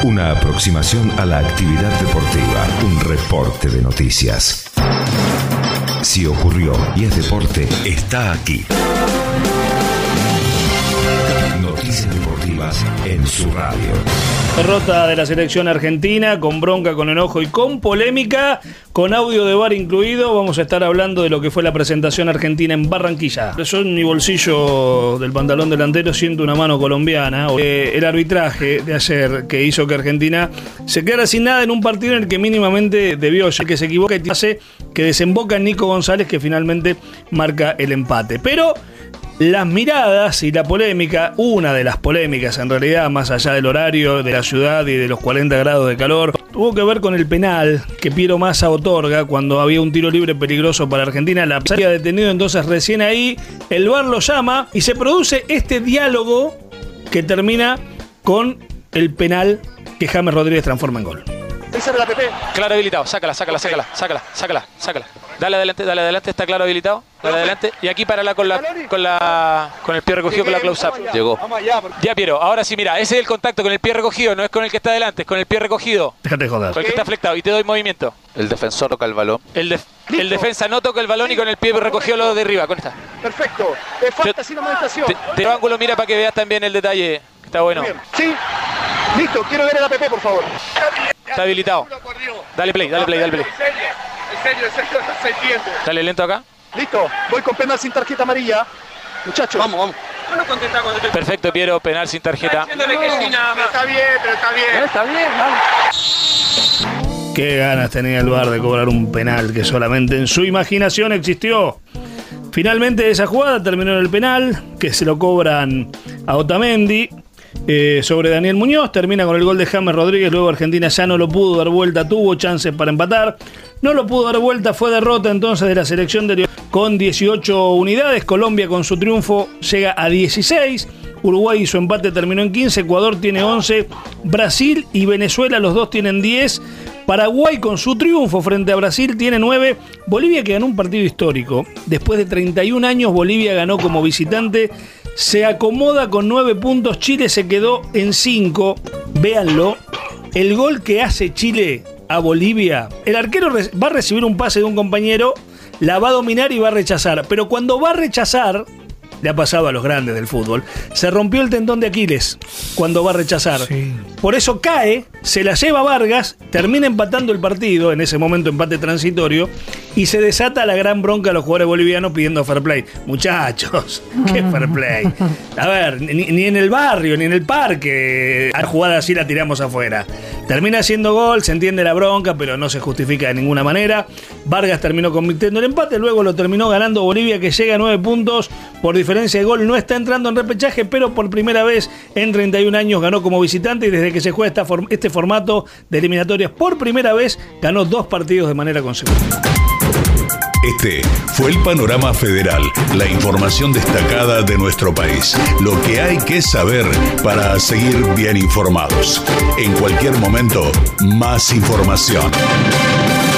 Una aproximación a la actividad deportiva. Un reporte de noticias. Si ocurrió y es deporte, está aquí. Noticias deportivas en su radio. Derrota de la selección argentina, con bronca, con enojo y con polémica, con audio de VAR incluido. Vamos a estar hablando de lo que fue la presentación argentina en Barranquilla. Yo en mi bolsillo del pantalón delantero siento una mano colombiana. El arbitraje de ayer que hizo que Argentina se quedara sin nada en un partido en el que mínimamente debió, ya que se equivoca y hace que desemboca en Nico González, que finalmente marca el empate. Pero las miradas y la polémica, una de las polémicas en realidad, más allá del horario, de la ciudad y de los 40 grados de calor, tuvo que ver con el penal que Piero Massa otorga cuando había un tiro libre peligroso para Argentina. La había detenido, entonces recién ahí el VAR lo llama y se produce este diálogo que termina con el penal que James Rodríguez transforma en gol. Claro habilitado, sácala. Dale adelante, está claro habilitado. Dale adelante. Y aquí párala con el pie recogido, con la close up. Llegó. Ya, Piero, ahora sí, mira, ese es el contacto con el pie recogido, no es con el que está adelante, es con el pie recogido. Déjate joder. Con el que está flectado y te doy movimiento. El defensor toca el balón. El defensa no toca el balón y con el pie recogido lo derriba. Con esta. Perfecto. Te falta sin amonestación. Te ángulo, mira para que veas también el detalle. Está bueno. Sí. Listo, quiero ver el APP, por favor. Está habilitado. Dale play. En serio, se entiende. Dale lento acá. Listo, voy con penal sin tarjeta amarilla. Muchachos. Vamos. Perfecto, Piero, penal sin tarjeta. Está bien, vamos. Qué ganas tenía el VAR de cobrar un penal que solamente en su imaginación existió. Finalmente esa jugada terminó en el penal, que se lo cobran a Otamendi. Sobre Daniel Muñoz, termina con el gol de James Rodríguez. Luego Argentina ya no lo pudo dar vuelta, tuvo chances para empatar, no lo pudo dar vuelta, fue derrota entonces de la selección de con 18 unidades. Colombia con su triunfo llega a 16, Uruguay y su empate terminó en 15, Ecuador tiene 11, Brasil y Venezuela los dos tienen 10, Paraguay con su triunfo frente a Brasil tiene 9, Bolivia, que ganó un partido histórico, después de 31 años Bolivia ganó como visitante, se acomoda con 9 puntos, Chile se quedó en 5, véanlo, el gol que hace Chile a Bolivia, el arquero va a recibir un pase de un compañero, la va a dominar y va a rechazar, pero cuando va a rechazar, le ha pasado a los grandes del fútbol, se rompió el tendón de Aquiles cuando va a rechazar. Sí. Por eso cae, se la lleva Vargas, termina empatando el partido, en ese momento empate transitorio, y se desata la gran bronca a los jugadores bolivianos pidiendo fair play. Muchachos, ¿qué fair play? A ver, ni en el barrio, ni en el parque, a jugada así la tiramos afuera. Termina haciendo gol, se entiende la bronca, pero no se justifica de ninguna manera. Vargas terminó convirtiendo el empate, luego lo terminó ganando Bolivia, que llega a 9 puntos por diferencia de gol. No está entrando en repechaje, pero por primera vez en 31 años ganó como visitante, y desde que se juega este formato de eliminatorias, por primera vez ganó 2 partidos de manera consecutiva. Este fue el Panorama Federal, la información destacada de nuestro país. Lo que hay que saber para seguir bien informados. En cualquier momento, más información.